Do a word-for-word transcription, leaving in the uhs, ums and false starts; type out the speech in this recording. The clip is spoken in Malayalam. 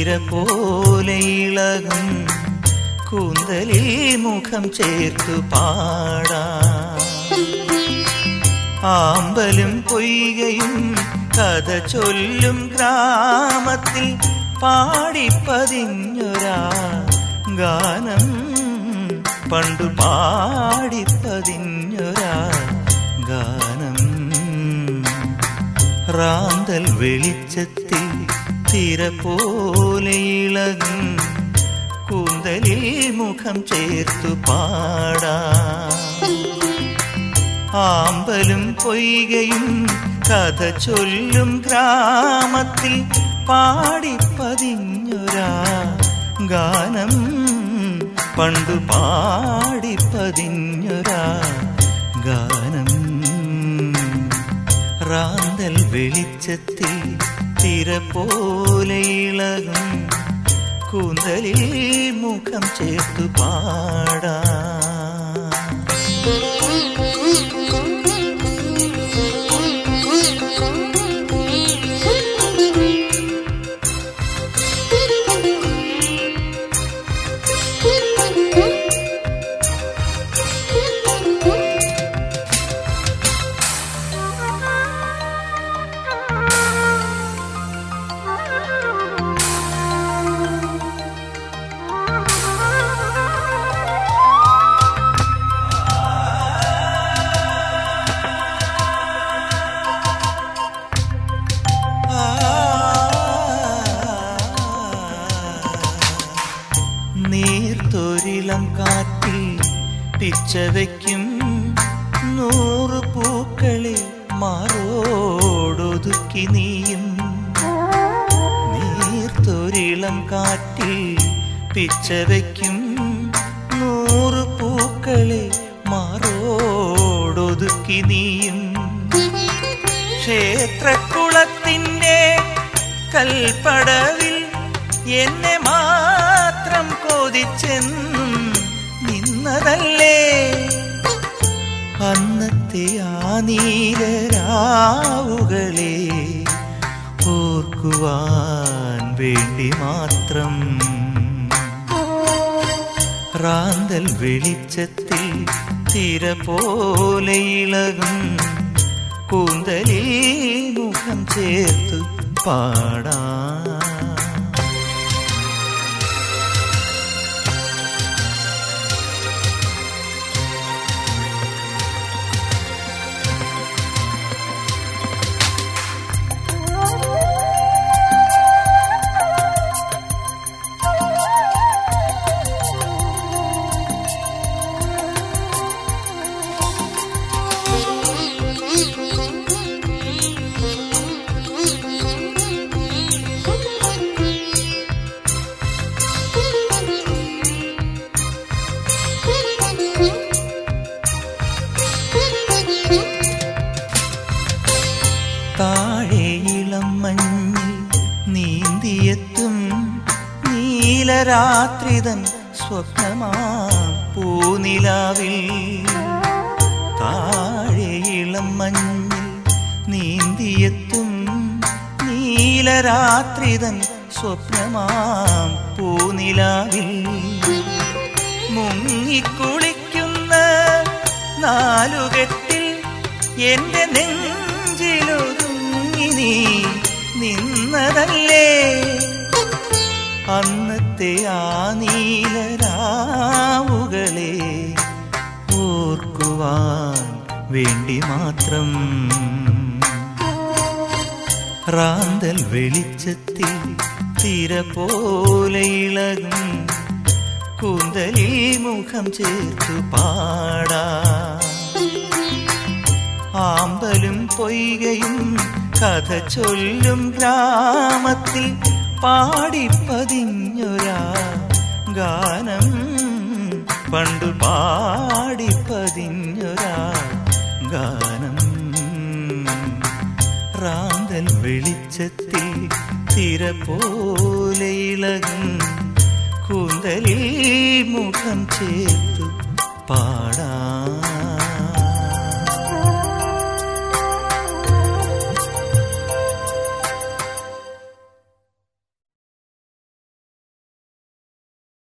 തിര പോലെ ഇളകും കൂന്തലിൽ മുഖം ചേർത്തു പാടാം. ആമ്പലും പൊയ്കയും കഥ ചൊല്ലും ഗ്രാമത്തിൽ പാടിപ്പതിഞ്ഞൊരാ ഗാനം, പണ്ടു പാടിപ്പതിഞ്ഞൊരാ ഗാനം. റാന്തൽ വെളിച്ചത്തിൽ തിര പോലെ ഇളകും കൂന്തലിൽ മുഖം ചേർത്തു പാടാം. ആമ്പലും പൊയ്കയും കഥ ചൊല്ലും ഗ്രാമത്തിൽ പാടിപ്പതിഞ്ഞൊരാ ഗാനം, പണ്ടു പാടിപ്പതിഞ്ഞൊരാ ഗാനം. റാന്തൽ വെളിച്ചത്തിൽ തിര പോലെ ഇളകും കൂന്തലിൽ മുഖം ചേർത്തു പാടാം. നീർത്തൊരിളം കാറ്റിൽ പിച്ചവയ്ക്കും നൂറ് പൂക്കളെ മാറോടൊതുക്കി നീയും. നീർത്തൊരിളം കാറ്റിൽ പിച്ചവയ്ക്കും നൂറ് പൂക്കളെ മാറോടൊതുക്കി നീയും. ക്ഷേത്രക്കുളത്തിൻ്റെ കൽപ്പടവിൽ എന്നെ മാത്രം കൊതിച്ചെന്നും നിന്നതല്ലേ അന്നത്തെ ആ നീലരാവുകളെ ഓർക്കുവാൻ വേണ്ടി മാത്രം. റാന്തൽ വെളിച്ചത്തിൽ തിര പോലെ ഇളകും കൂന്തലിൽ മുഖം ചേർത്തു പാടാം. താഴെ ഇളം മഞ്ഞിൽ നീന്തിയെത്തും നീലരാത്രിതൻ സ്വപ്നമാ പൂനിലാവിൽ. താഴെ ഇളം മഞ്ഞിൽ നീന്തിയെത്തും നീലരാത്രിതൻ സ്വപ്നമാം പൂനിലാവിൽ. മുങ്ങിക്കുളിക്കുന്ന നാലുകെട്ടിൽ എൻ്റെ നെഞ്ചിലൊതുങ്ങി നീ നിന്നതല്ലേ അന്നത്തെ ആ നീലരാവുകളെ ഓർക്കുവാൻ വേണ്ടി മാത്രം. റാന്തൽ വെളിച്ചത്തിൽ തിര പോലെ ഇളകും കൂന്തലിൽ മുഖം ചേർത്തു പാടാം. ആമ്പലും പൊയ്കയും കഥ ചൊല്ലും ഗ്രാമത്തിൽ പാടിപ്പതിഞ്ഞൊരാ ഗാനം, പണ്ടു പാടിപ്പതിഞ്ഞൊരാ ഗാനം. റാന്തൽ വെളിച്ചത്തിൽ തിര പോലെ ഇളകും കൂന്തലിൽ മുഖം ചേർത്തു പാടാം.